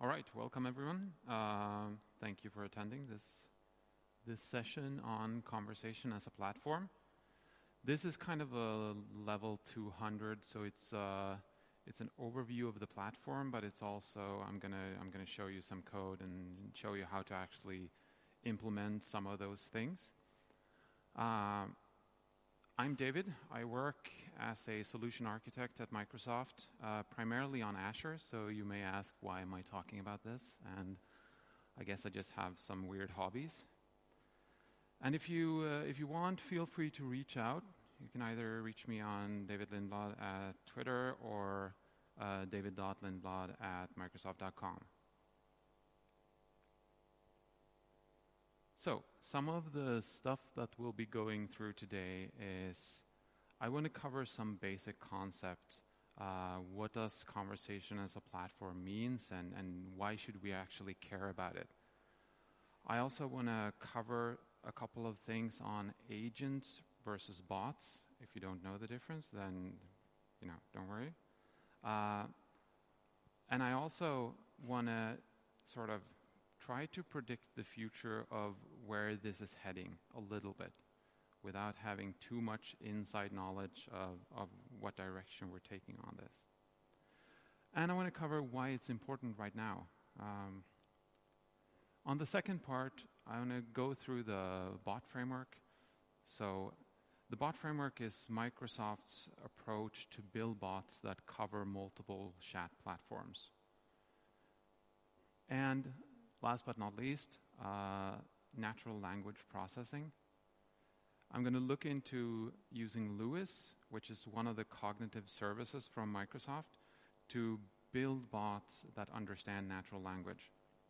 All right, welcome everyone. Thank you for attending this session on conversation as a platform. This is kind of a level 200, so it's an overview of the platform, but it's also I'm gonna show you some code and show you how to actually implement some of those things. I'm David. I work as a solution architect at Microsoft, primarily on Azure, so you may ask, why am I talking about this? And I guess I just have some weird hobbies. And if you want, feel free to reach out. You can either reach me on David Lindblad at Twitter or david.lindblad@microsoft.com. So, some of the stuff that we'll be going through today is, I want to cover some basic concept. What does conversation as a platform means and why should we actually care about it? I also want to cover a couple of things on agents versus bots. If you don't know the difference, then, don't worry. And I also want to sort of try to predict the future of where this is heading a little bit without having too much inside knowledge of what direction we're taking on this. And I want to cover why it's important right now. On the second part, I want to go through the bot framework. So the bot framework is Microsoft's approach to build bots that cover multiple chat platforms. And last but not least, natural language processing. I'm going to look into using LUIS, which is one of the cognitive services from Microsoft, to build bots that understand natural language.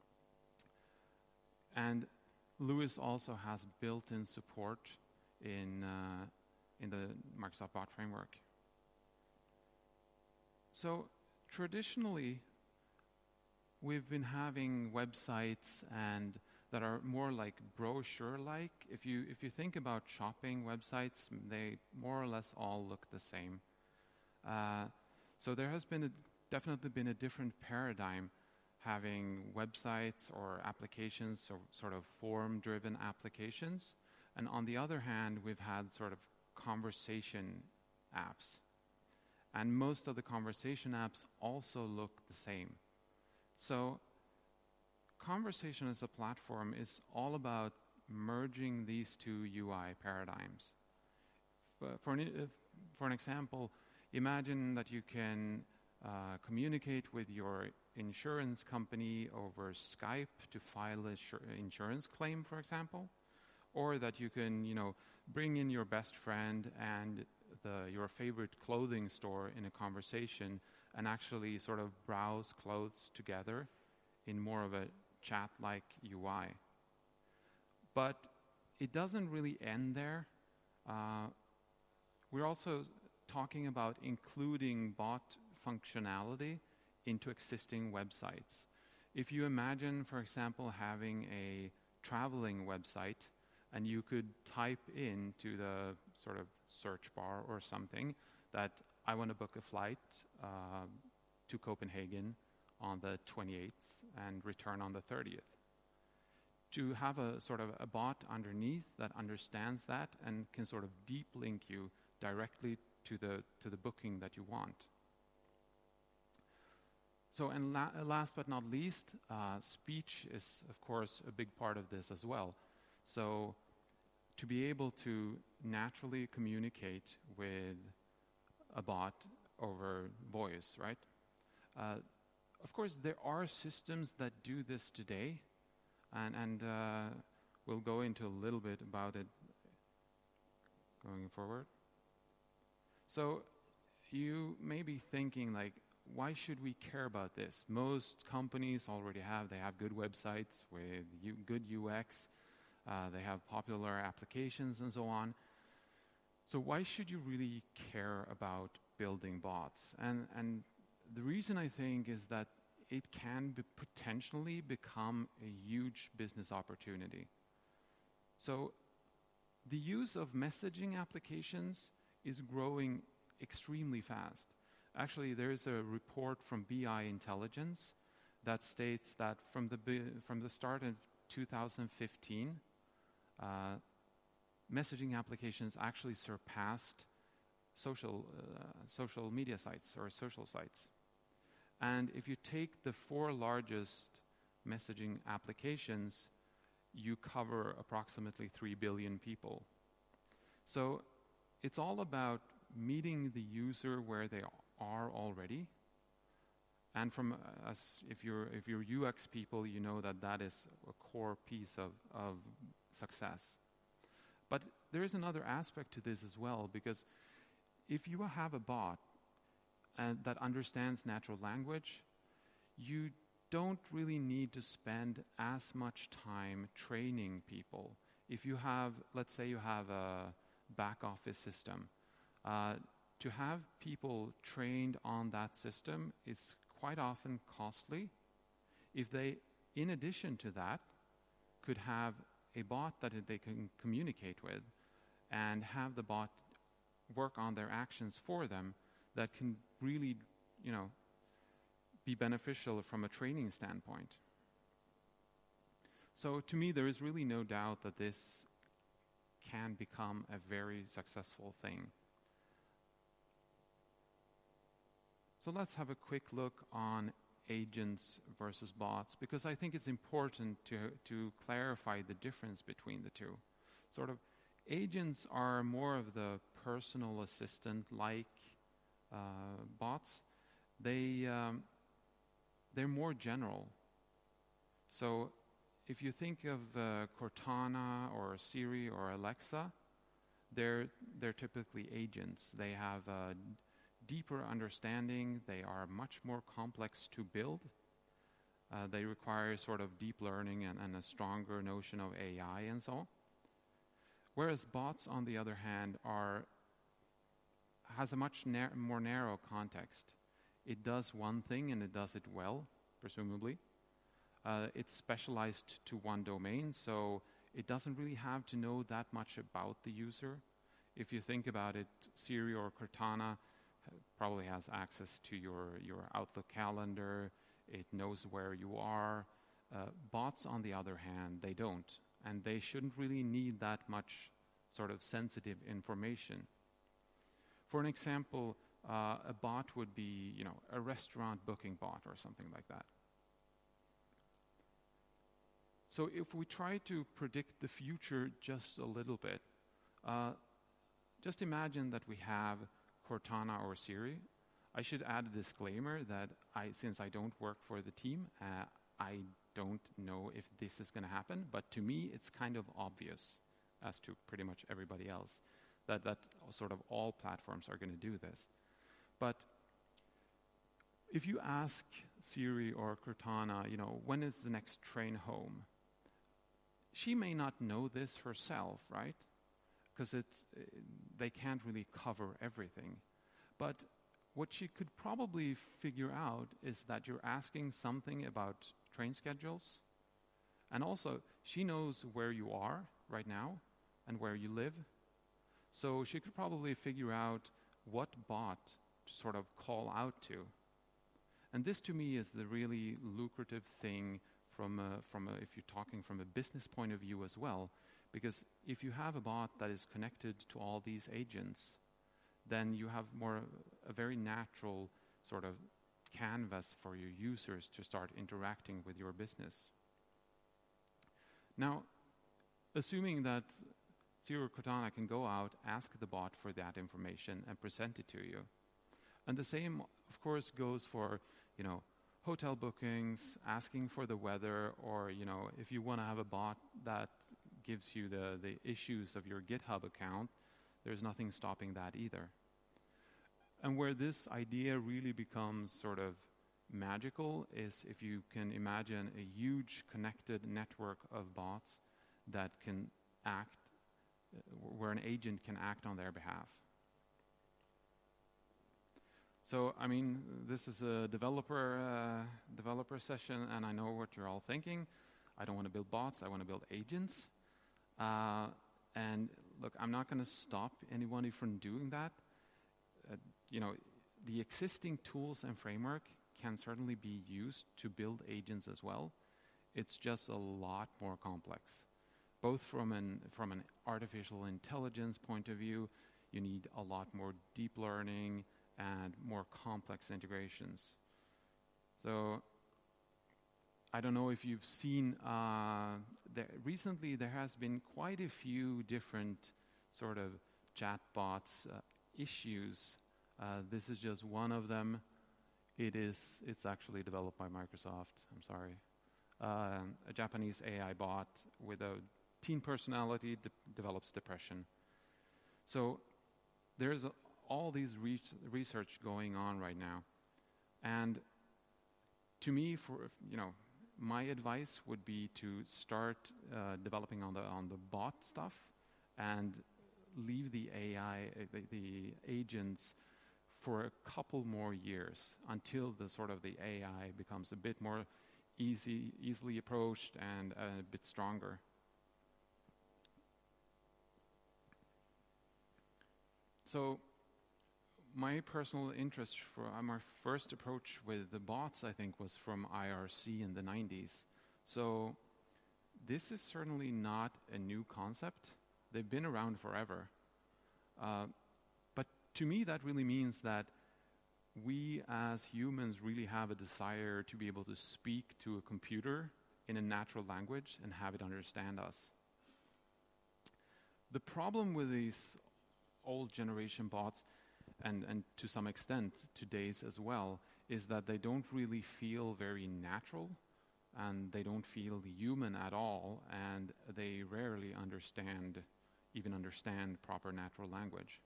And LUIS also has built-in support in the Microsoft Bot Framework. So traditionally, we've been having websites and that are more like brochure-like. If you think about shopping websites, they more or less all look the same. So there has definitely been a different paradigm, having websites or applications, or sort of form-driven applications. And on the other hand, we've had sort of conversation apps. And most of the conversation apps also look the same. So conversation as a platform is all about merging these two UI paradigms. For an example, imagine that you can communicate with your insurance company over Skype to file an insurance claim, for example, or that you can, bring in your best friend and your favorite clothing store in a conversation and actually sort of browse clothes together in more of a chat-like UI. But it doesn't really end there. We're also talking about including bot functionality into existing websites. If you imagine, for example, having a traveling website and you could type into the sort of search bar or something that I want to book a flight to Copenhagen on the 28th and return on the 30th. To have a sort of a bot underneath that understands that and can sort of deep link you directly to the booking that you want. So, and last but not least, speech is, of course, a big part of this as well. So, to be able to naturally communicate with a bot over voice, right? Of course, there are systems that do this today, and we'll go into a little bit about it going forward. So, you may be thinking, like, why should we care about this? Most companies already have good websites with good UX. They have popular applications and so on. So why should you really care about building bots? And the reason I think is that it can potentially become a huge business opportunity. So the use of messaging applications is growing extremely fast. Actually, there is a report from BI Intelligence that states that from the start of 2015, messaging applications actually surpassed social media sites or social sites. And if you take the 4 largest messaging applications, you cover approximately 3 billion people. So it's all about meeting the user where they are already. And from if you're UX people, you know that is a core piece of success. But there is another aspect to this as well, because if you have a bot that understands natural language, you don't really need to spend as much time training people. If you have, let's say you have a back office system, to have people trained on that system is quite often costly. If they, in addition to that, could have a bot that they can communicate with and have the bot work on their actions for them, that can really, be beneficial from a training standpoint. So to me, there is really no doubt that this can become a very successful thing. So let's have a quick look on agents versus bots, because I think it's important to clarify the difference between the two. Sort of, agents are more of the personal assistant-like bots. They're more general. So if you think of Cortana or Siri or Alexa, they're typically agents. They have a deeper understanding. They are much more complex to build. They require sort of deep learning and a stronger notion of AI and so on. Whereas bots, on the other hand, has a much more narrow context. It does one thing and it does it well, presumably. It's specialized to one domain, so it doesn't really have to know that much about the user. If you think about it, Siri or Cortana probably has access to your Outlook calendar. It knows where you are. Bots, on the other hand, they don't. And they shouldn't really need that much sort of sensitive information. For an example, a bot would be, a restaurant booking bot or something like that. So if we try to predict the future just a little bit, just imagine that we have Cortana or Siri. I should add a disclaimer that since I don't work for the team, I don't know if this is going to happen, but to me it's kind of obvious, as to pretty much everybody else, that sort of all platforms are going to do this. But if you ask Siri or Cortana, when is the next train home? She may not know this herself, right? Because they can't really cover everything. But what she could probably figure out is that you're asking something about train schedules. And also, she knows where you are right now and where you live. So she could probably figure out what bot to sort of call out to. And this, to me, is the really lucrative thing if you're talking from a business point of view as well. Because if you have a bot that is connected to all these agents, then you have a very natural sort of canvas for your users to start interacting with your business. Now, assuming that Siri or Cortana can go out, ask the bot for that information and present it to you. And the same, of course, goes for, hotel bookings, asking for the weather, or, if you want to have a bot that gives you the issues of your GitHub account, there's nothing stopping that either. And where this idea really becomes sort of magical is if you can imagine a huge connected network of bots that can act, where an agent can act on their behalf. So, this is a developer session, and I know what you're all thinking. I don't want to build bots, I want to build agents. And look, I'm not going to stop anybody from doing that. The existing tools and framework can certainly be used to build agents as well. It's just a lot more complex. Both from an artificial intelligence point of view, you need a lot more deep learning and more complex integrations. So I don't know if you've seen, recently there has been quite a few different sort of chatbots issues. This is just one of them. It's actually developed by Microsoft, I'm sorry. A Japanese AI bot with a teen personality develops depression. So there's all these research going on right now. And to me, my advice would be to start developing on the bot stuff and leave the AI, the agents, for a couple more years until the AI becomes a bit more easily approached and a bit stronger. So my personal interest for my first approach with the bots, I think, was from IRC in the 90s. So this is certainly not a new concept. They've been around forever. But to me, that really means that we as humans really have a desire to be able to speak to a computer in a natural language and have it understand us. The problem with these old generation bots, and to some extent today's as well, is that they don't really feel very natural, and they don't feel human at all, and they rarely understand proper natural language.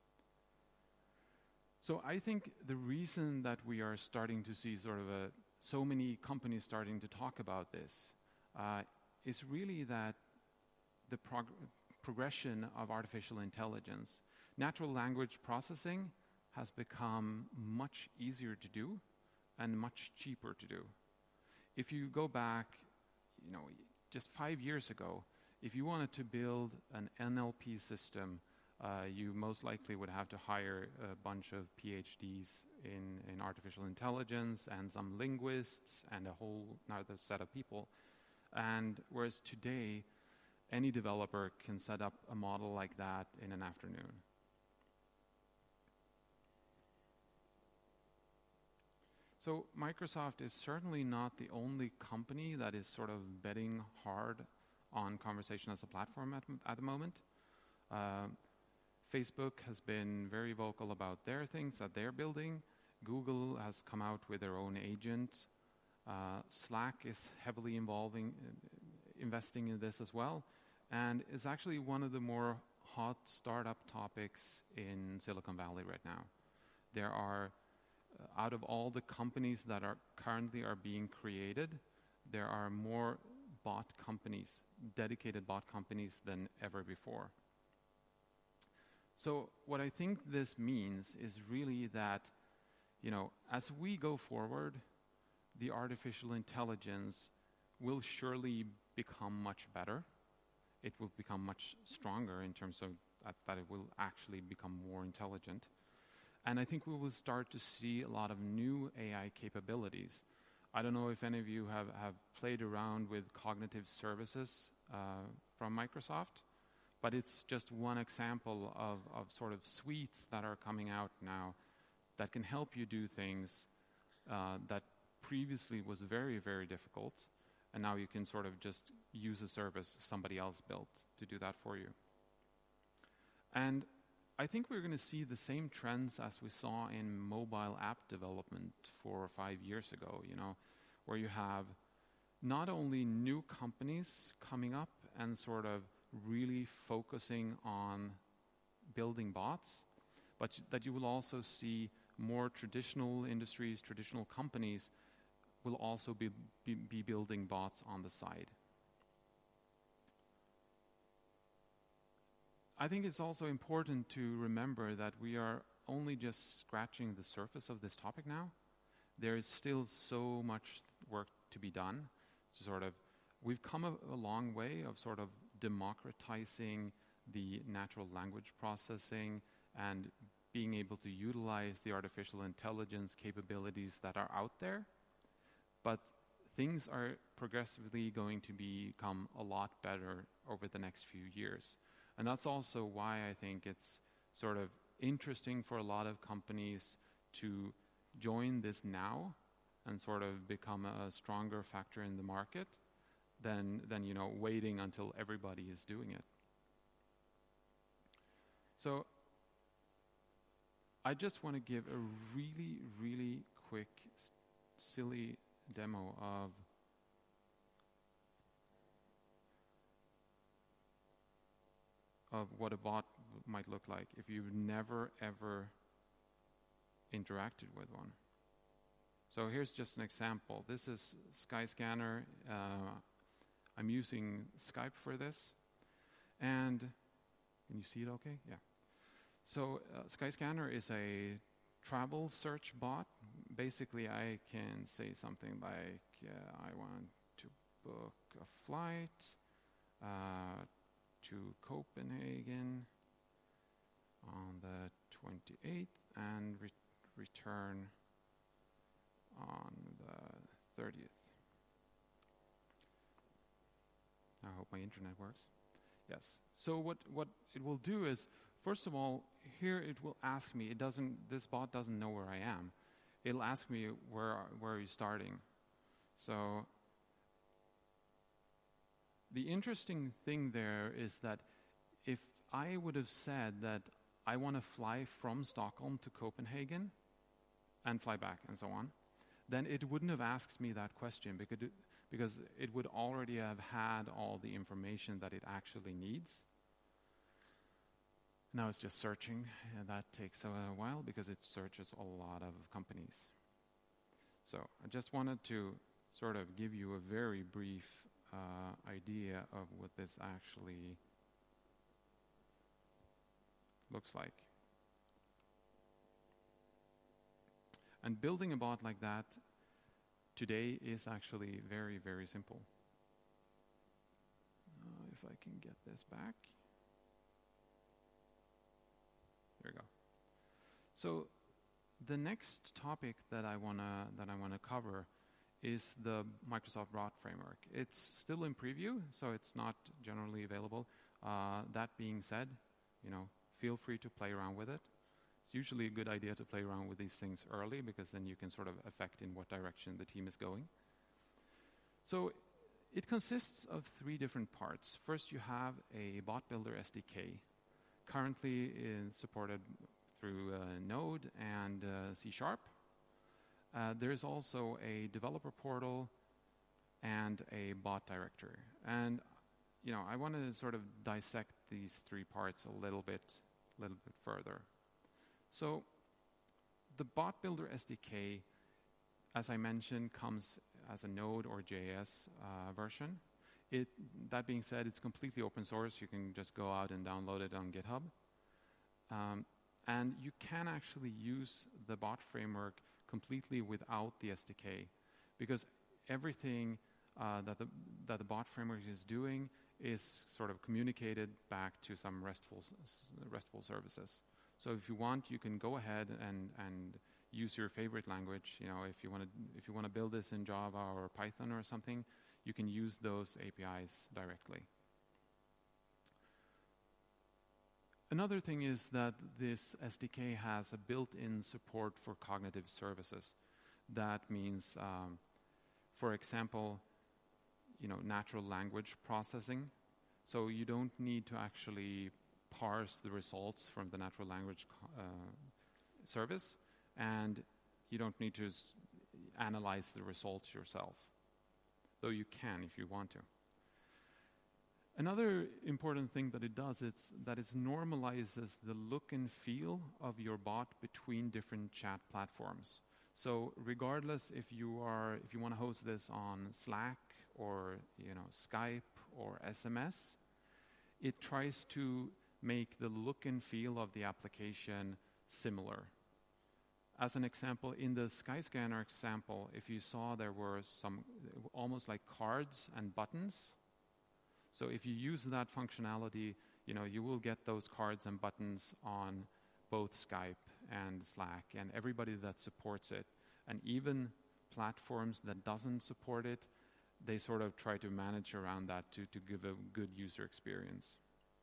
So I think the reason that we are starting to see so many companies starting to talk about this is really that the progression of artificial intelligence. Natural language processing has become much easier to do and much cheaper to do. If you go back, just 5 years ago, if you wanted to build an NLP system, you most likely would have to hire a bunch of PhDs in artificial intelligence and some linguists and a whole other set of people. And whereas today, any developer can set up a model like that in an afternoon. So Microsoft is certainly not the only company that is sort of betting hard on conversation as a platform at the moment. Facebook has been very vocal about their things that they're building. Google has come out with their own agent. Slack is heavily investing in this as well, and is actually one of the more hot startup topics in Silicon Valley right now. There are, out of all the companies that are currently being created, there are more dedicated bot companies than ever before. So what I think this means is really that, as we go forward, the artificial intelligence will surely become much better. It will become much stronger in terms of that it will actually become more intelligent. And I think we will start to see a lot of new AI capabilities. I don't know if any of you have played around with cognitive services from Microsoft, but it's just one example of sort of suites that are coming out now that can help you do things that previously was very, very difficult, and now you can sort of just use a service somebody else built to do that for you. And I think we're going to see the same trends as we saw in mobile app development 4 or 5 years ago, where you have not only new companies coming up and sort of really focusing on building bots, but that you will also see more traditional industries, traditional companies will also be building bots on the side. I think it's also important to remember that we are only just scratching the surface of this topic now. There is still so much work to be done. We've come a long way of sort of democratizing the natural language processing and being able to utilize the artificial intelligence capabilities that are out there, but things are progressively going to become a lot better over the next few years. And that's also why I think it's sort of interesting for a lot of companies to join this now and sort of become a stronger factor in the market than waiting until everybody is doing it. So I just want to give a really, really quick, silly demo of what a bot might look like if you've never, ever interacted with one. So here's just an example. This is Skyscanner. I'm using Skype for this. And can you see it okay? Yeah. So Skyscanner is a travel search bot. Basically, I can say something like, I want to book a flight to Copenhagen on the 28th and return on the 30th. I hope my internet works. Yes. So what it will do is, first of all, here it will ask me. This bot doesn't know where I am. It'll ask me where are you starting. So the interesting thing there is that if I would have said that I want to fly from Stockholm to Copenhagen and fly back and so on, then it wouldn't have asked me that question because it would already have had all the information that it actually needs. Now it's just searching, and that takes a while because it searches a lot of companies. So I just wanted to sort of give you a very brief idea of what this actually looks like. And building a bot like that today is actually very, very simple. If I can get this back. There we go. So the next topic that I wanna cover is the Microsoft Bot Framework. It's still in preview, so it's not generally available. That being said, feel free to play around with it. It's usually a good idea to play around with these things early because then you can sort of affect in what direction the team is going. So it consists of 3 different parts. First, you have a Bot Builder SDK. Currently is supported through Node and C#. There's also a developer portal and a bot directory. And I want to sort of dissect these 3 parts a little bit further. So the Bot Builder SDK, as I mentioned, comes as a Node or JS version. That being said, it's completely open source. You can just go out and download it on GitHub. And you can actually use the bot framework completely without the SDK, because everything that the bot framework is doing is sort of communicated back to some RESTful services. So if you want, you can go ahead and use your favorite language. If you want to build this in Java or Python or something, you can use those APIs directly. Another thing is that this SDK has a built-in support for cognitive services. That means, for example, natural language processing. So you don't need to actually parse the results from the natural language service, and you don't need to analyze the results yourself, though you can if you want to. Another important thing that it does is that it normalizes the look and feel of your bot between different chat platforms. So regardless if you want to host this on Slack or Skype or SMS, it tries to make the look and feel of the application similar. As an example, in the Skyscanner example, if you saw there were some almost like cards and buttons. So if you use that functionality, you will get those cards and buttons on both Skype and Slack and everybody that supports it. And even platforms that doesn't support it, they sort of try to manage around that to give a good user experience.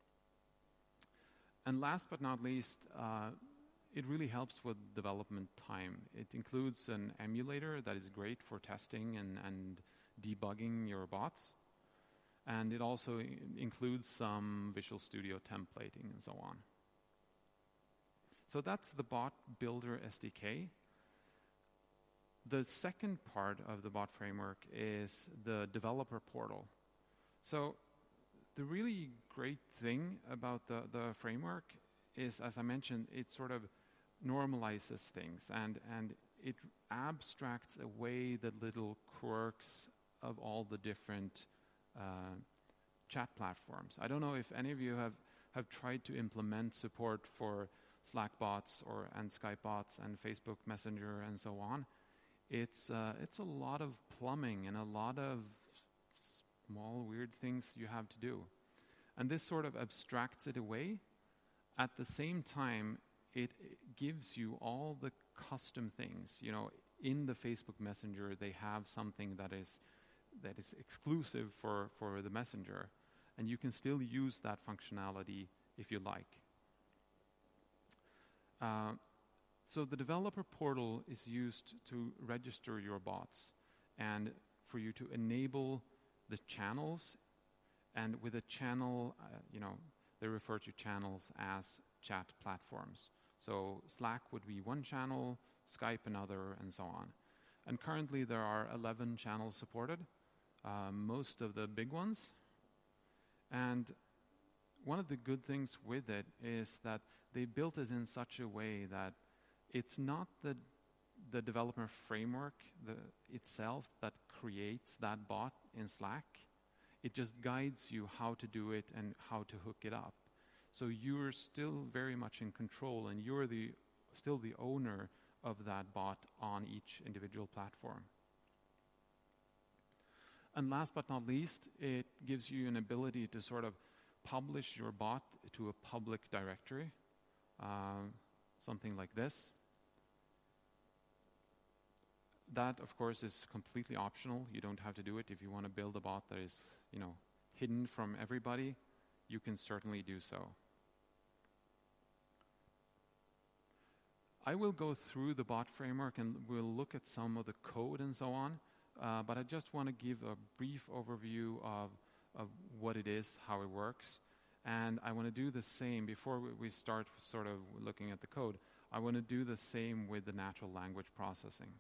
And last but not least, it really helps with development time. It includes an emulator that is great for testing and debugging your bots. And it also includes some Visual Studio templating and so on. So that's the Bot Builder SDK. The second part of the bot framework is the developer portal. So the really great thing about the framework is, as I mentioned, it sort of normalizes things and it abstracts away the little quirks of all the different chat platforms. I don't know if any of you have tried to implement support for Slack bots and Skype bots and Facebook Messenger and so on. It's a lot of plumbing and a lot of small weird things you have to do. And this sort of abstracts it away. At the same time, it gives you all the custom things. You know, in the Facebook Messenger, they have something that is exclusive for the Messenger. And you can still use that functionality if you like. So the developer portal is used to register your bots and for you to enable the channels. And with a channel, they refer to channels as chat platforms. So Slack would be one channel, Skype another, and so on. And currently there are 11 channels supported, most of the big ones. And one of the good things with it is that they built it in such a way that it's not the developer framework itself that creates that bot in Slack. It just guides you how to do it and how to hook it up. So you're still very much in control and you're still the owner of that bot on each individual platform. And last but not least, it gives you an ability to sort of publish your bot to a public directory, something like this. That, of course, is completely optional. You don't have to do it. If you want to build a bot that is, hidden from everybody, you can certainly do so. I will go through the bot framework and we'll look at some of the code and so on, but I just want to give a brief overview of what it is, how it works, and I want to do the same before we start sort of looking at the code. I want to do the same with the natural language processing.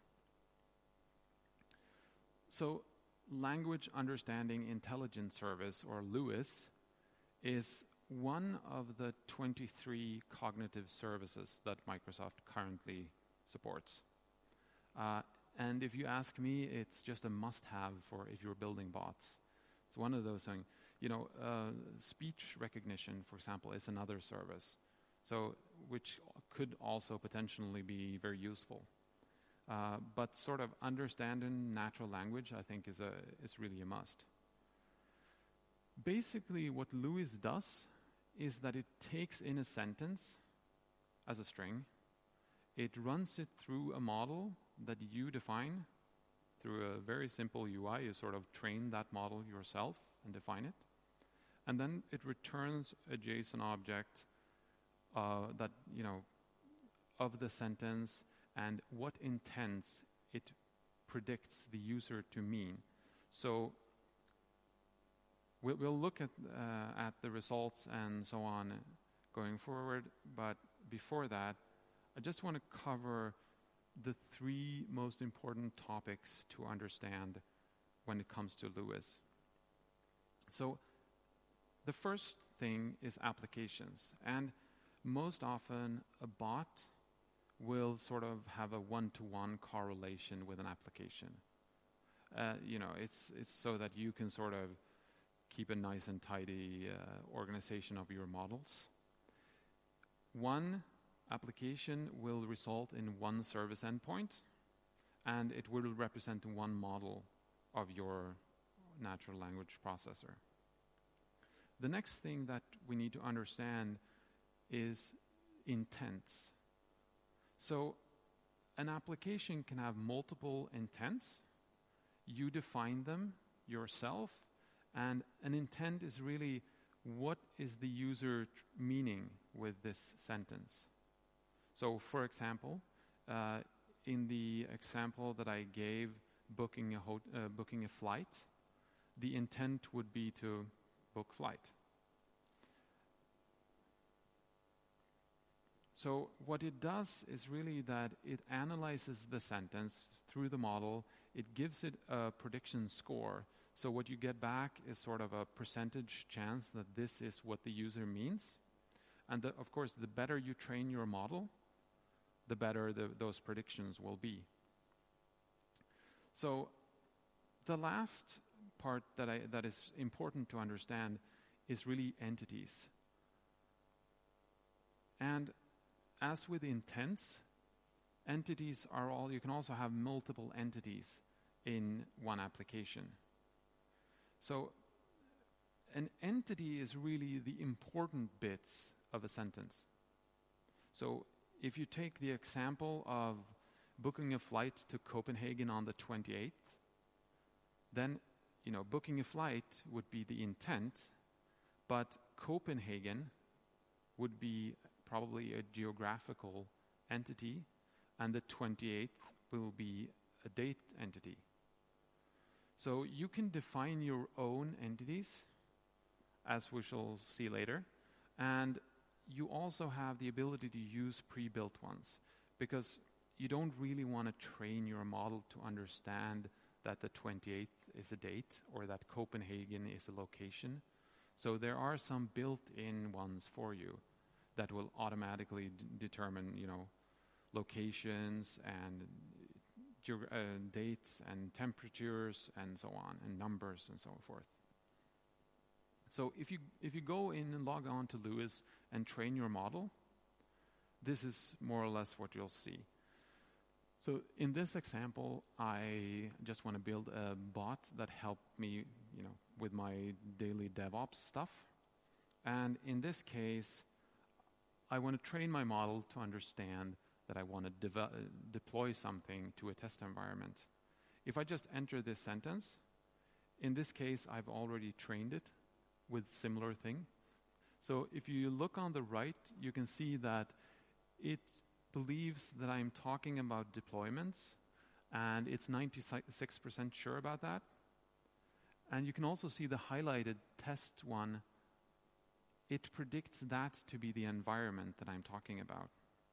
So, Language Understanding Intelligence Service, or LUIS, is one of the 23 cognitive services that Microsoft currently supports. And if you ask me, it's just a must-have for if you're building bots. It's one of those things. Speech recognition, for example, is another service, so which could also potentially be very useful. But sort of understanding natural language, I think, is really a must. Basically, what LUIS does is that it takes in a sentence as a string, it runs it through a model that you define through a very simple UI. You sort of train that model yourself and define it. And then it returns a JSON object that, of the sentence and what intents it predicts the user to mean. So we'll look at the results and so on going forward, but before that, I just want to cover the 3 most important topics to understand when it comes to LUIS. So the first thing is applications, and most often a bot will sort of have a one-to-one correlation with an application. It's so that you can sort of keep a nice and tidy organization of your models. One application will result in one service endpoint, and it will represent one model of your natural language processor. The next thing that we need to understand is intents. So an application can have multiple intents. You define them yourself, and an intent is really what is the user meaning with this sentence. So for example, in the example that I gave, booking a flight, the intent would be to book flight. So what it does is really that it analyzes the sentence through the model. It gives it a prediction score. So what you get back is sort of a percentage chance that this is what the user means. And of course, the better you train your model, the better those predictions will be. So the last part that is important to understand is really entities. And as with intents, entities you can also have multiple entities in one application. So an entity is really the important bits of a sentence. So if you take the example of booking a flight to Copenhagen on the 28th, then booking a flight would be the intent, but Copenhagen would be probably a geographical entity, and the 28th will be a date entity. So you can define your own entities, as we shall see later, and you also have the ability to use pre-built ones, because you don't really want to train your model to understand that the 28th is a date or that Copenhagen is a location. So there are some built-in ones for you that will automatically determine, locations and dates and temperatures and so on, and numbers and so forth. So if you go in and log on to LUIS and train your model, this is more or less what you'll see. So in this example, I just want to build a bot that helped me, with my daily DevOps stuff. And in this case, I want to train my model to understand that I want to deploy something to a test environment. If I just enter this sentence, in this case, I've already trained it with similar thing. So if you look on the right, you can see that it believes that I'm talking about deployments, and it's 96% sure about that. And you can also see the highlighted test one. It predicts that to be the environment that I'm talking about.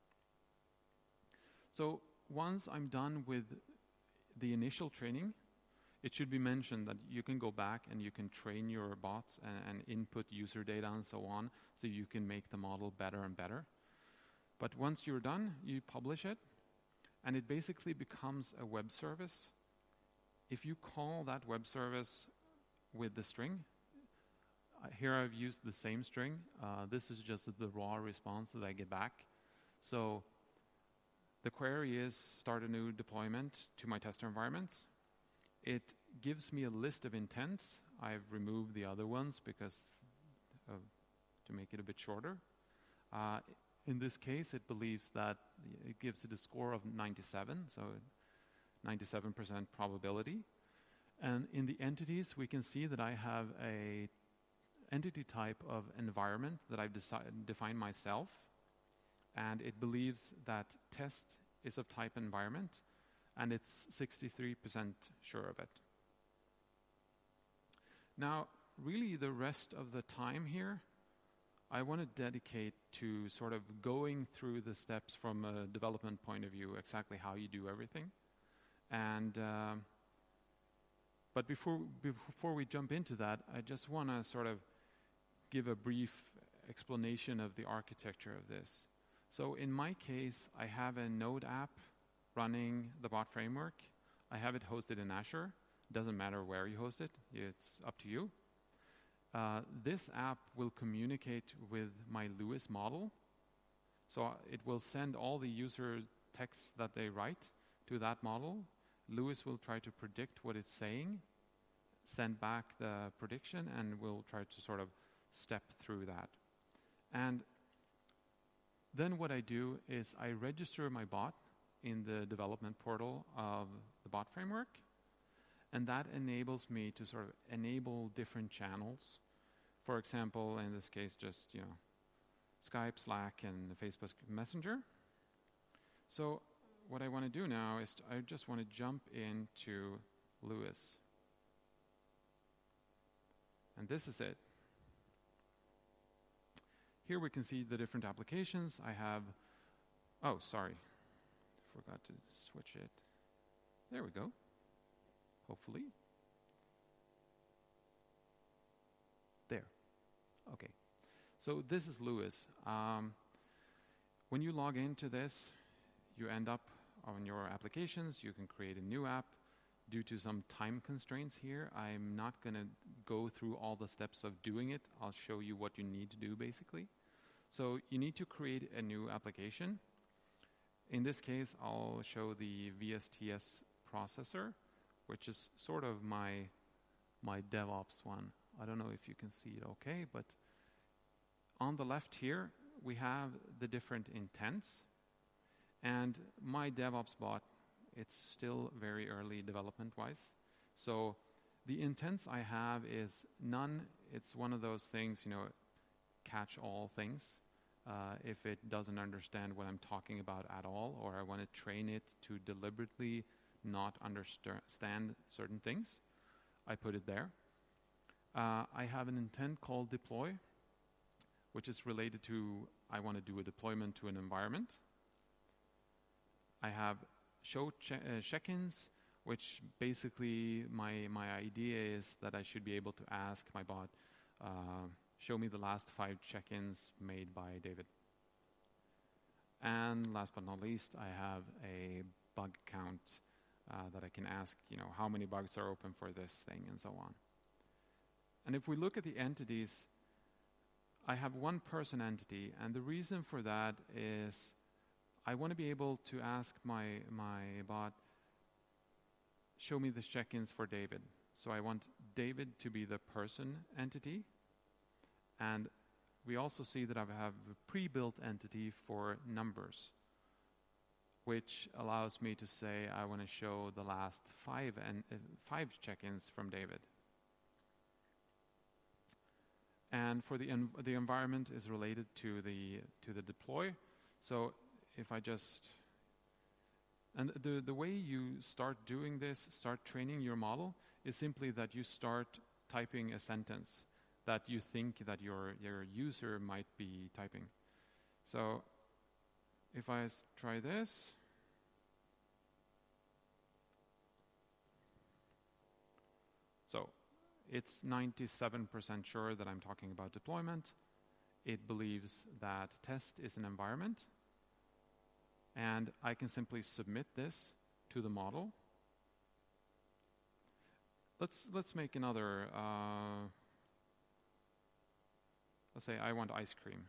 So once I'm done with the initial training, it should be mentioned that you can go back and you can train your bots and input user data and so on, so you can make the model better and better. But once you're done, you publish it, and it basically becomes a web service. If you call that web service with the string, here I've used the same string. This is just the raw response that I get back. So the query is start a new deployment to my test environments. It gives me a list of intents. I've removed the other ones because to make it a bit shorter. In this case, it believes that it gives it a score of 97, so 97% probability. And in the entities, we can see that I have a entity type of environment that I've defined myself, and it believes that test is of type environment, and it's 63% sure of it. Now, really the rest of the time here, I want to dedicate to sort of going through the steps from a development point of view, exactly how you do everything. And but before we jump into that, I just want to sort of give a brief explanation of the architecture of this. So in my case, I have a Node app running the bot framework. I have it hosted in Azure. Doesn't matter where you host it. It's up to you. This app will communicate with my LUIS model. So it will send all the user texts that they write to that model. LUIS will try to predict what it's saying, send back the prediction, and we'll try to sort of step through that. And Then what I do is I register my bot in the development portal of the bot framework, and that enables me to sort of enable different channels. For example, in this case, just Skype, Slack, and Facebook Messenger. So what I want to do now is I just want to jump into Lewis. And this is it. Here we can see the different applications. I have, oh, sorry, forgot to switch it. There we go, hopefully. There, okay. So this is Lewis. When you log into this, you end up on your applications. You can create a new app. Due to some time constraints here, I'm not going to go through all the steps of doing it. I'll show you what you need to do, basically. So you need to create a new application. In this case, I'll show the VSTS processor, which is sort of my DevOps one. I don't know if you can see it okay, but on the left here, we have the different intents. And my DevOps bot, it's still very early development-wise. So the intents I have is none. It's one of those things, catch all things. If it doesn't understand what I'm talking about at all, or I want to train it to deliberately not understand certain things, I put it there. I have an intent called deploy, which is related to I want to do a deployment to an environment. I have show check-ins, which basically my idea is that I should be able to ask my bot, show me the last 5 check-ins made by David. And last but not least, I have a bug count that I can ask, how many bugs are open for this thing and so on. And if we look at the entities, I have one person entity, and the reason for that is I want to be able to ask my bot, show me the check-ins for David. So I want David to be the person entity. And we also see that I have a pre-built entity for numbers, which allows me to say I want to show the last 5 check-ins from David. And for the environment is related to the deploy. So if I just, and the way you start doing this, start training your model, is simply that you start typing a sentence that you think that your user might be typing. So if I try this, so it's 97% sure that I'm talking about deployment. It believes that test is an environment. And I can simply submit this to the model. Let's make another, let's say I want ice cream.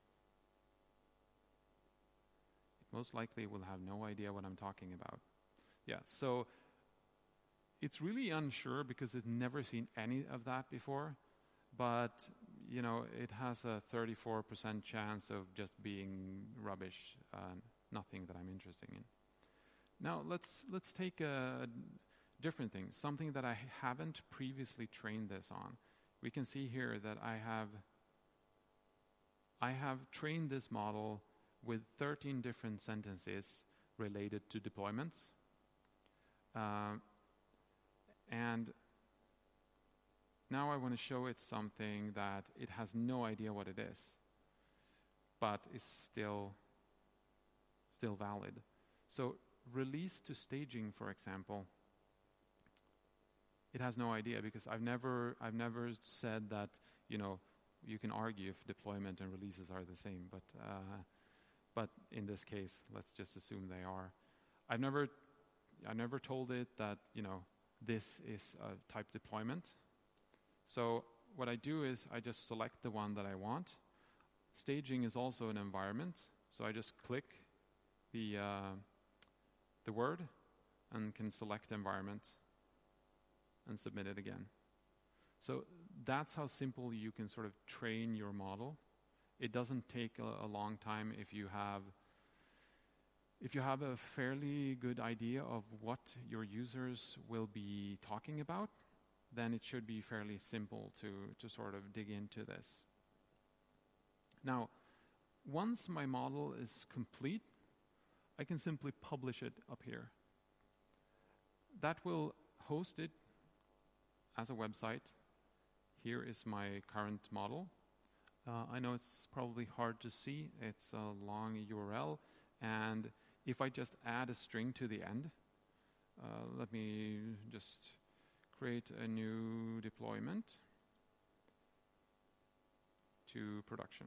It most likely will have no idea what I'm talking about. Yeah, so it's really unsure because it's never seen any of that before, but it has a 34% chance of just being rubbish, nothing that I'm interested in. Now let's take a different thing, something that I haven't previously trained this on. We can see here that I have trained this model with 13 different sentences related to deployments. And now I want to show it something that it has no idea what it is, but is still valid. So release to staging, for example, it has no idea because I've never said that you can argue if deployment and releases are the same, but in this case, let's just assume they are. I've never told it that this is a type deployment. So what I do is I just select the one that I want. Staging is also an environment, so I just click the word and can select environment and submit it again. So that's how simple you can sort of train your model. It doesn't take a long time if you have a fairly good idea of what your users will be talking about, then it should be fairly simple to sort of dig into this. Now, once my model is complete, I can simply publish it up here. That will host it as a website. Here is my current model. I know it's probably hard to see. It's a long URL. And if I just add a string to the end, let me just create a new deployment to production.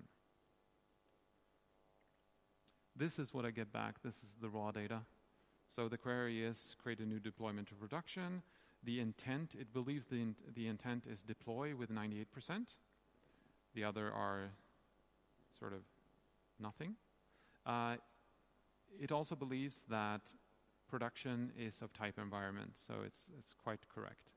This is what I get back. This is the raw data. So the query is create a new deployment to production. The intent, it believes the intent is deploy with 98%. The other are sort of nothing. It also believes that production is of type environment, so it's quite correct.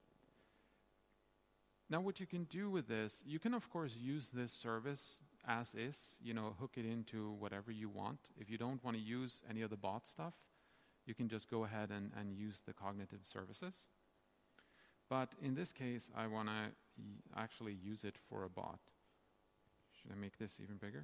Now what you can do with this, you can of course use this service as is, hook it into whatever you want. If you don't want to use any of the bot stuff, you can just go ahead and use the cognitive services. But in this case, I want to actually use it for a bot. Should I make this even bigger?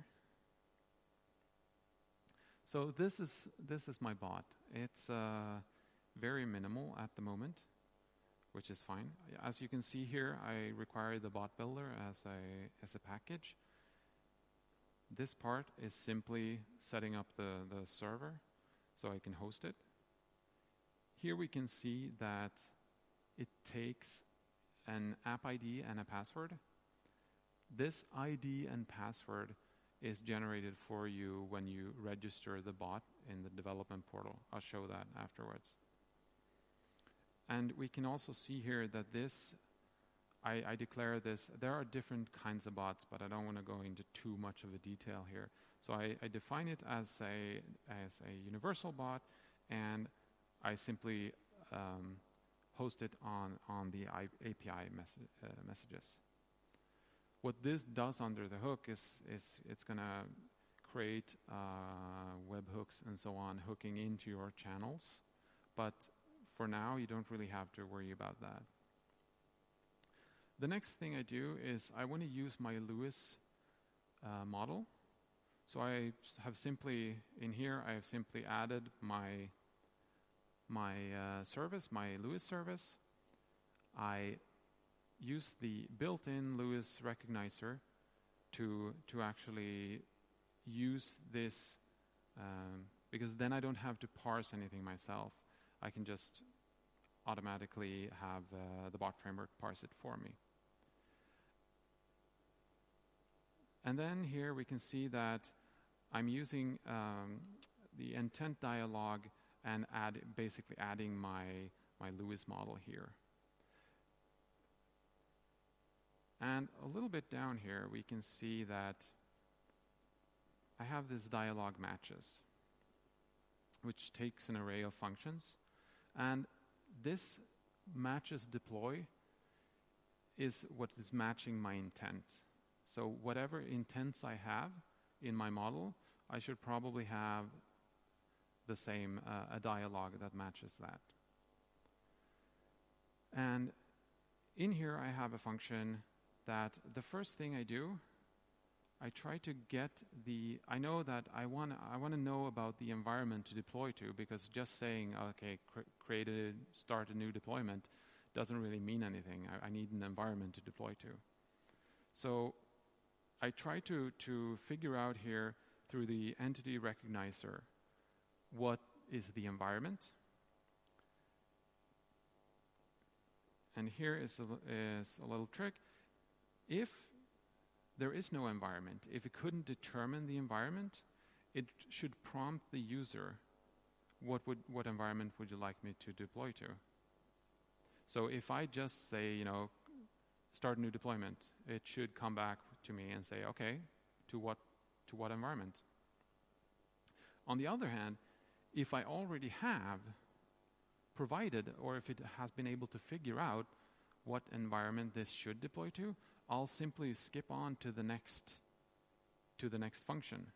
So this is my bot. It's very minimal at the moment, which is fine. As you can see here, I require the bot builder as a package. This part is simply setting up the server so I can host it. Here we can see that it takes an app ID and a password. This ID and password is generated for you when you register the bot in the development portal. I'll show that afterwards. And we can also see here that this, I declare this, there are different kinds of bots, but I don't want to go into too much of a detail here. So I define it as a universal bot, and I simply host it on the API messages. What this does under the hook is it's going to create webhooks and so on, hooking into your channels. But for now, you don't really have to worry about that. The next thing I do is I want to use my Lewis model. So I have simply, in here, I have simply added my service, my Lewis service. I use the built-in Lewis recognizer to actually use this, because then I don't have to parse anything myself. I can just automatically have the bot framework parse it for me. And then here we can see that I'm using the intent dialog and basically adding my Lewis model here. And a little bit down here, we can see that I have this dialog matches, which takes an array of functions. And this matches deploy is what is matching my intent. So whatever intents I have in my model, I should probably have the same, a dialog that matches that. And in here, I have a function that the first thing I do, I try to get I know that I want to know about the environment to deploy to, because just saying, okay, start a new deployment doesn't really mean anything. I need an environment to deploy to. So I try to figure out here through the entity recognizer what is the environment. And here is a little trick. If there is no environment, if it couldn't determine the environment, it should prompt the user, what environment would you like me to deploy to? So if I just say, start a new deployment, it should come back to me and say, okay, to what environment? On the other hand, if I already have provided, or if it has been able to figure out what environment this should deploy to, I'll simply skip on to the next to the next function.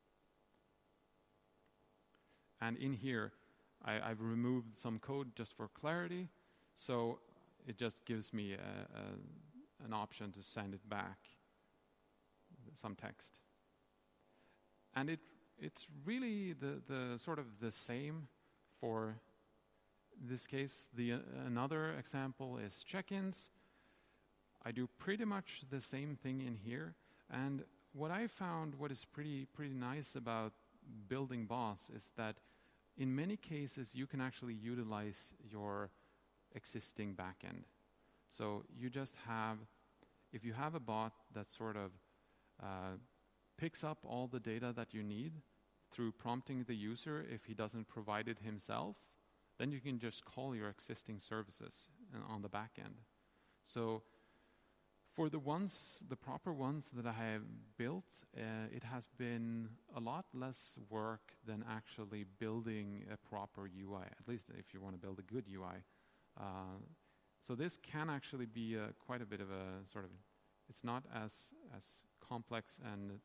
And in here, I've removed some code just for clarity, so it just gives me an option to send it back, some text. And it's really the sort of the same for this case. Another example is check-ins. I do pretty much the same thing in here, and what I found, what is pretty nice about building bots is that in many cases you can actually utilize your existing backend. So you just have, if you have a bot that sort of picks up all the data that you need through prompting the user if he doesn't provide it himself, then you can just call your existing services on the backend. So for the proper ones that I have built, it has been a lot less work than actually building a proper UI, at least if you want to build a good UI. So this can actually be quite a bit of a sort of, it's not as complex and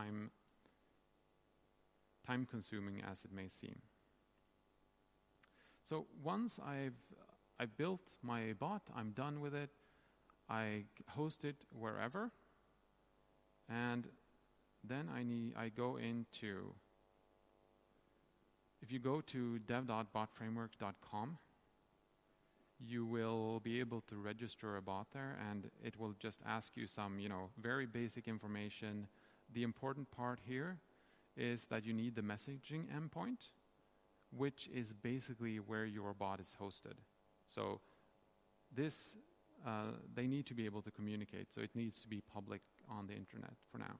time consuming as it may seem. So once I've built my bot, I'm done with it. I host it wherever, and then I go into, if you go to dev.botframework.com, you will be able to register a bot there, and it will just ask you some, very basic information. The important part here is that you need the messaging endpoint, which is basically where your bot is hosted. So this they need to be able to communicate, so it needs to be public on the internet for now.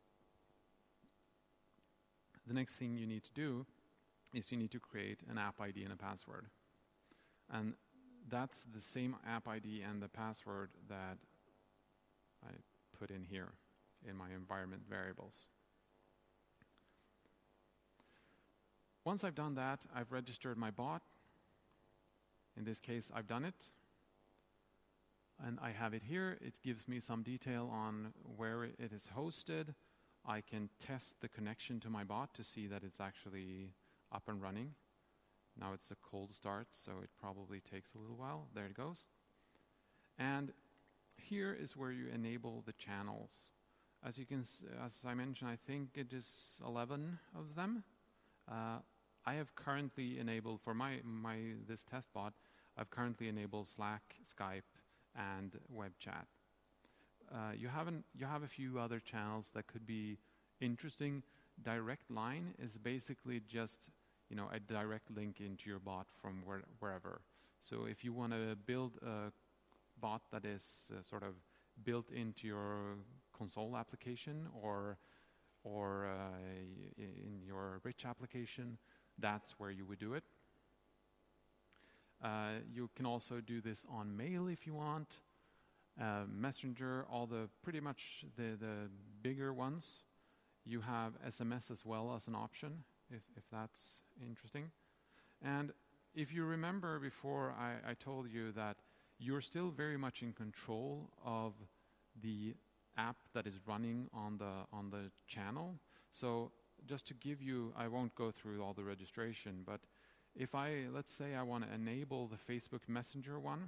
The next thing you need to do is you need to create an app ID and a password. And that's the same app ID and the password that I put in here in my environment variables. Once I've done that, I've registered my bot. In this case, I've done it. And I have it here. It gives me some detail on where it is hosted. I can test the connection to my bot to see that it's actually up and running. Now it's a cold start, so it probably takes a little while. There it goes. And here is where you enable the channels. As I mentioned, I think it is 11 of them. I have currently enabled, for this test bot, I've currently enabled Slack, Skype, and web chat. You have a few other channels that could be interesting. Direct line is basically just a direct link into your bot from wherever. So if you want to build a bot that is sort of built into your console application or in your rich application, that's where you would do it. You can also do this on mail if you want. Messenger, pretty much the bigger ones. You have SMS as well as an option, if that's interesting. And if you remember before, I told you that you're still very much in control of the app that is running on the channel. So just to give you, I won't go through all the registration, but if let's say I want to enable the Facebook Messenger one.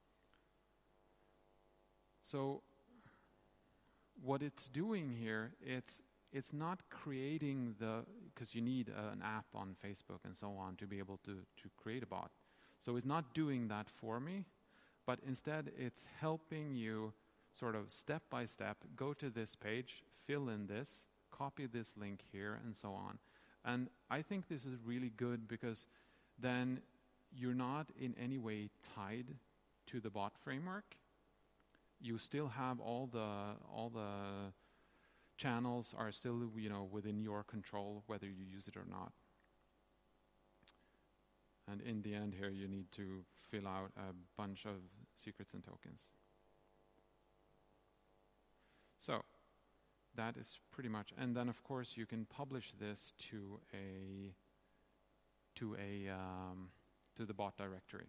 So what it's doing here, it's not creating because you need an app on Facebook and so on to be able to create a bot. So it's not doing that for me, but instead it's helping you sort of step by step, go to this page, fill in this, copy this link here, and so on. And I think this is really good because then you're not in any way tied to the bot framework. You still have all the channels are still within your control whether you use it or not. And in the end here you need to fill out a bunch of secrets and tokens. So that is pretty much, and then of course you can publish this to the bot directory.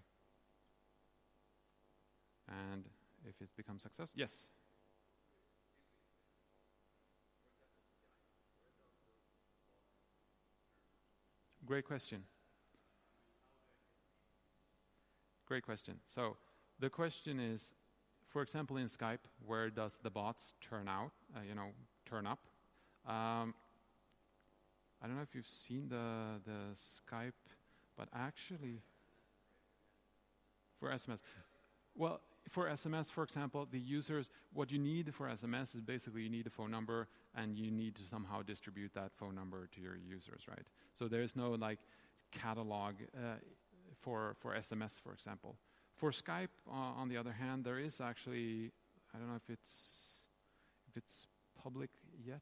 And if it becomes successful, yes. Great question. Great question. So the question is, for example, in Skype, where does the bots turn up? I don't know if you've seen the Skype, but actually, for SMS. Well, for SMS, for example, the users, what you need for SMS is basically you need a phone number and you need to somehow distribute that phone number to your users, right? So there's no like catalog for SMS, for example. For Skype, on the other hand, there is actually, I don't know if it's public yet.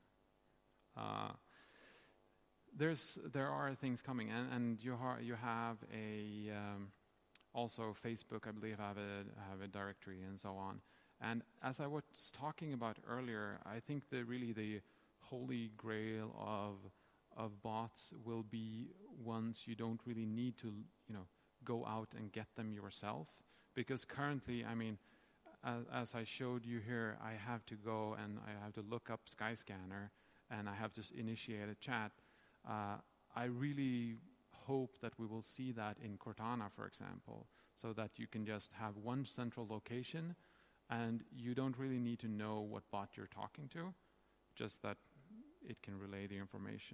There are things coming, and you have a also Facebook, I believe, have a directory and so on. And as I was talking about earlier, I think the holy grail of bots will be ones you don't really need to go out and get them yourself, because currently, I mean, as I showed you here, I have to go and I have to look up Skyscanner and I have to initiate a chat. I really hope that we will see that in Cortana, for example, so that you can just have one central location and you don't really need to know what bot you're talking to, just that it can relay the information.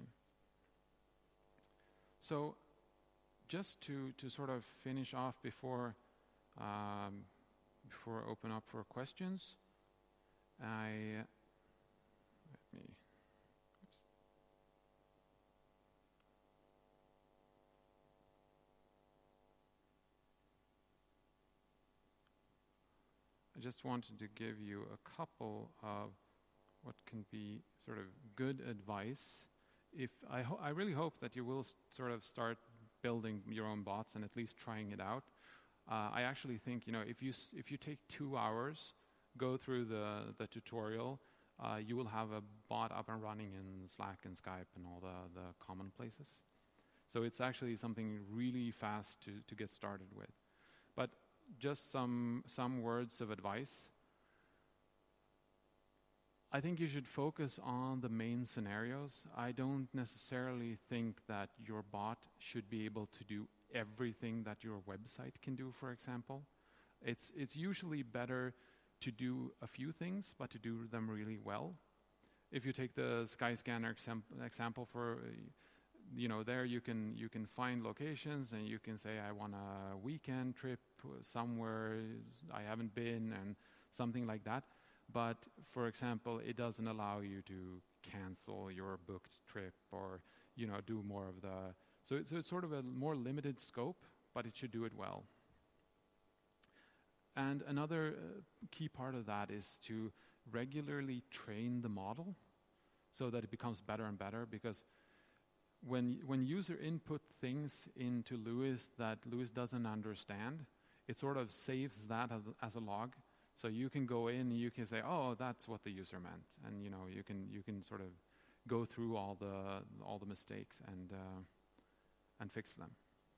So just to sort of finish off before I open up for questions, I just wanted to give you a couple of what can be sort of good advice. I really hope that you will sort of start building your own bots and at least trying it out. I actually think if you take 2 hours, go through the tutorial, you will have a bot up and running in Slack and Skype and all the common places. So it's actually something really fast to get started with. But just some words of advice. I think you should focus on the main scenarios. I don't necessarily think that your bot should be able to do everything that your website can do, for example. It's usually better to do a few things, but to do them really well. If you take the Skyscanner example for, there you can find locations and you can say, I want a weekend trip somewhere I haven't been and something like that. But, for example, it doesn't allow you to cancel your booked trip or, do more of the... So it's sort of a more limited scope, but it should do it well. And another key part of that is to regularly train the model so that it becomes better and better, because when user input things into LUIS that LUIS doesn't understand, it sort of saves that as a log. So you can go in and you can say, oh, that's what the user meant. And you can sort of go through all the mistakes and fix them.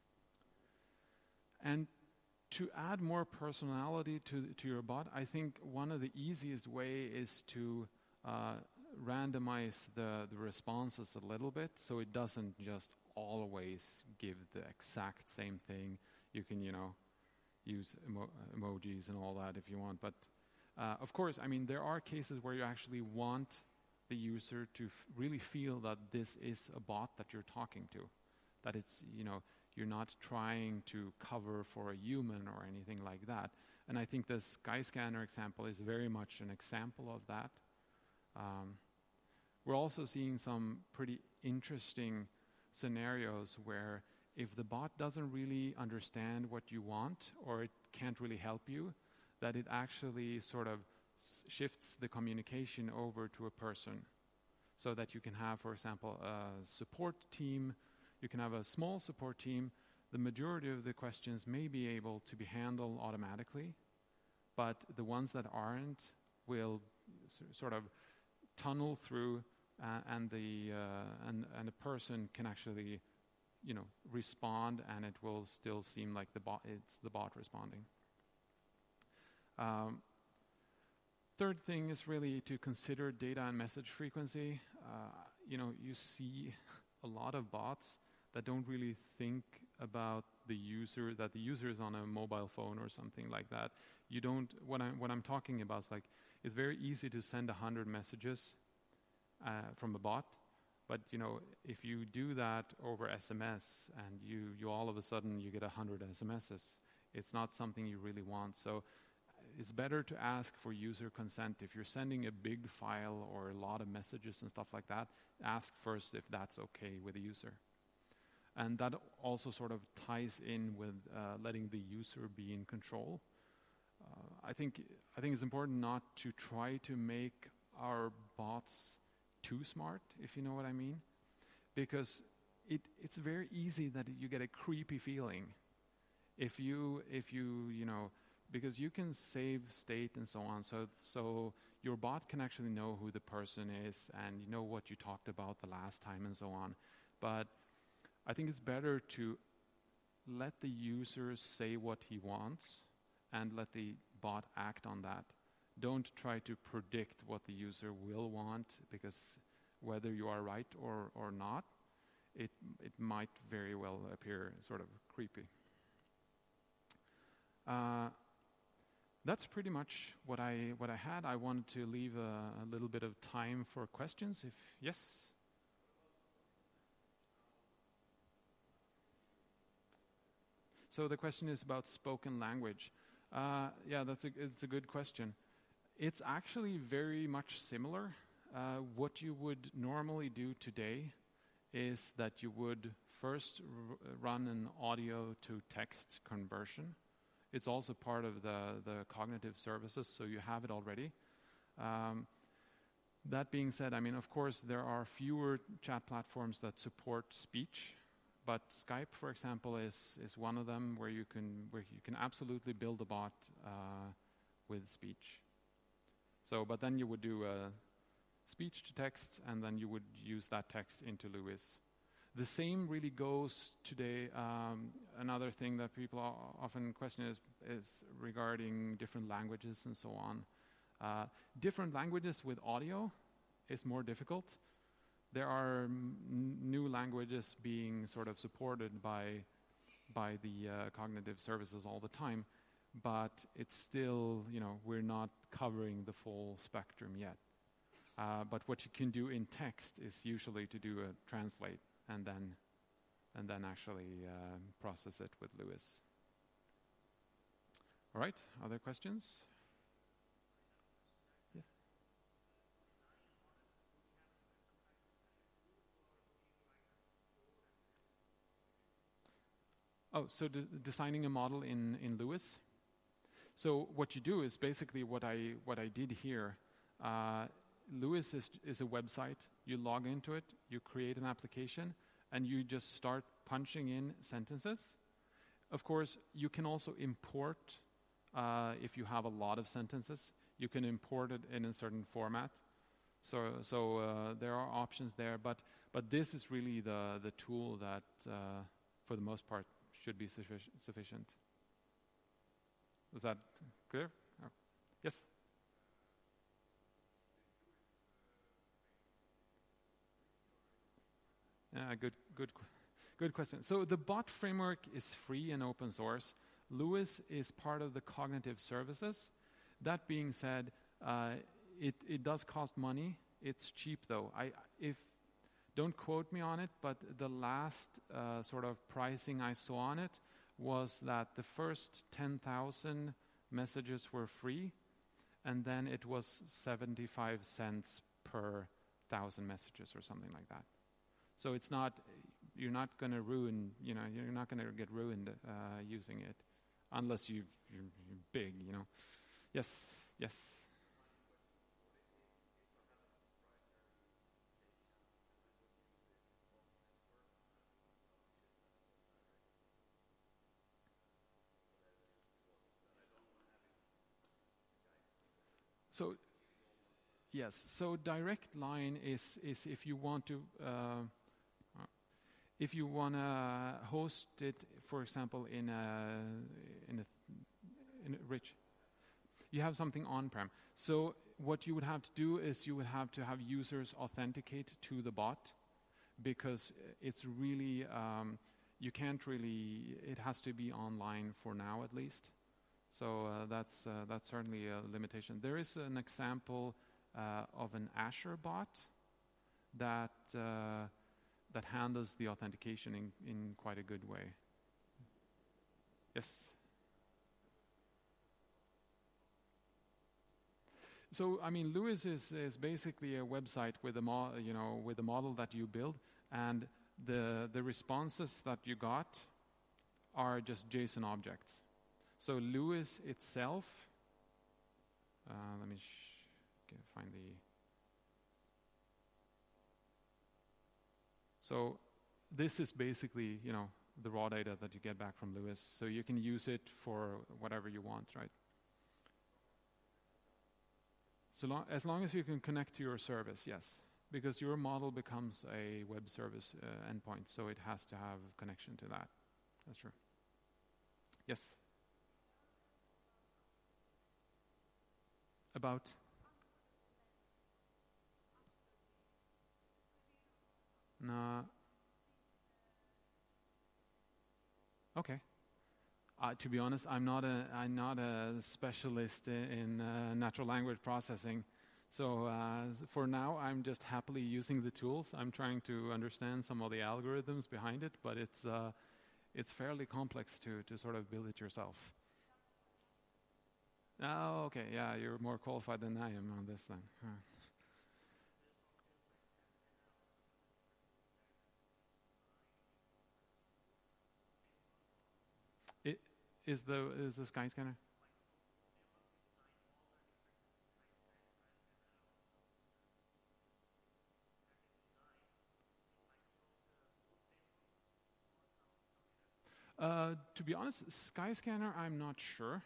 And to add more personality to your bot, I think one of the easiest way is to randomize the responses a little bit, so it doesn't just always give the exact same thing. You can, use emojis and all that if you want. But of course, I mean, there are cases where you actually want the user to really feel that this is a bot that you're talking to, that it's, you're not trying to cover for a human or anything like that. And I think the Skyscanner example is very much an example of that. We're also seeing some pretty interesting scenarios where if the bot doesn't really understand what you want or it can't really help you, that it actually sort of shifts the communication over to a person, so that you can have, for example, a support team. You can have a small support team. The majority of the questions may be able to be handled automatically, but the ones that aren't will sort of tunnel through, and a person can actually respond, and it will still seem like it's the bot responding. Third thing is really to consider data and message frequency. You see a lot of bots that don't really think about the user, that the user is on a mobile phone or something like that. You don't. What I'm talking about is like, it's very easy to send 100 messages from a bot, but if you do that over SMS and you all of a sudden you get 100 SMSs, it's not something you really want. So it's better to ask for user consent. If you're sending a big file or a lot of messages and stuff like that, ask first if that's okay with the user. And that also sort of ties in with letting the user be in control. I think it's important not to try to make our bots too smart, if you know what I mean, because it's very easy that you get a creepy feeling if you because you can save state and so on, so your bot can actually know who the person is and you know what you talked about the last time and so on. But I think it's better to let the user say what he wants and let the bot act on that. Don't try to predict what the user will want, because whether you are right or not, it might very well appear sort of creepy. That's pretty much what I had. I wanted to leave a little bit of time for questions. If yes. So the question is about spoken language. Yeah, it's a good question. It's actually very much similar. What you would normally do today is that you would first run an audio to text conversion. It's also part of the cognitive services, so you have it already. That being said, I mean, of course, there are fewer chat platforms that support speech, but Skype, for example, is one of them where you can absolutely build a bot with speech. So, but then you would do speech to text, and then you would use that text into LUIS. The same really goes today. Another thing that people often question is regarding different languages and so on. Different languages with audio is more difficult. There are new languages being sort of supported by the cognitive services all the time, but it's still, we're not covering the full spectrum yet. But what you can do in text is usually to do a translate and then actually process it with LUIS. All right, other questions? Yes. Oh, so designing a model in LUIS. So what you do is basically what I did here. LUIS is a website. You log into it, you create an application, and you just start punching in sentences. Of course, you can also import, if you have a lot of sentences, you can import it in a certain format. So there are options there, but this is really the tool that, for the most part, should be sufficient. Was that clear? Oh. Yes? Yeah, good question. So the bot framework is free and open source. LUIS is part of the cognitive services. That being said, it does cost money. It's cheap though. Don't quote me on it, but the last sort of pricing I saw on it was that the first 10,000 messages were free, and then it was 75 cents per 1,000 messages or something like that. So it's not, you're not going to ruin, you're not going to get ruined using it, unless you're big, Yes. So, yes. So direct line is if you want to host it, for example, in a rich, you have something on-prem. So what you would have to do is you would have to have users authenticate to the bot, because it's really, you can't really, it has to be online for now at least. So that's certainly a limitation. There is an example of an Azure bot that handles the authentication in quite a good way. Yes. So I mean, Lewis is basically a website with a model that you build, and the responses that you got are just JSON objects. So Lewis itself, let me find the. So this is basically, the raw data that you get back from Lewis. So you can use it for whatever you want, right? So as long as you can connect to your service, yes. Because your model becomes a web service endpoint, so it has to have connection to that. That's true. Yes? About? No. Okay. To be honest, I'm not a specialist in natural language processing. So for now, I'm just happily using the tools. I'm trying to understand some of the algorithms behind it, but it's fairly complex to sort of build it yourself. Oh, okay. Yeah, you're more qualified than I am on this then. Is the Skyscanner? To be honest, Skyscanner, I'm not sure.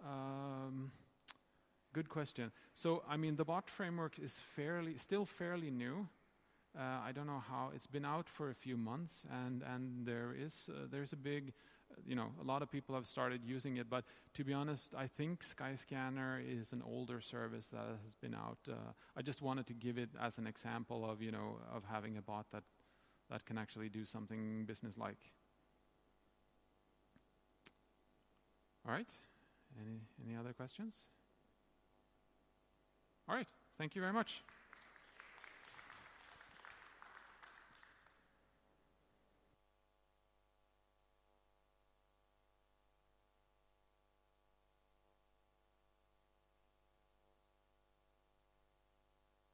Good question. So, I mean, the bot framework is still fairly new. I don't know how it's been out for a few months, and there's a big, a lot of people have started using it. But to be honest, I think Skyscanner is an older service that has been out. I just wanted to give it as an example of of having a bot that can actually do something business-like. All right. Any other questions? All right. Thank you very much.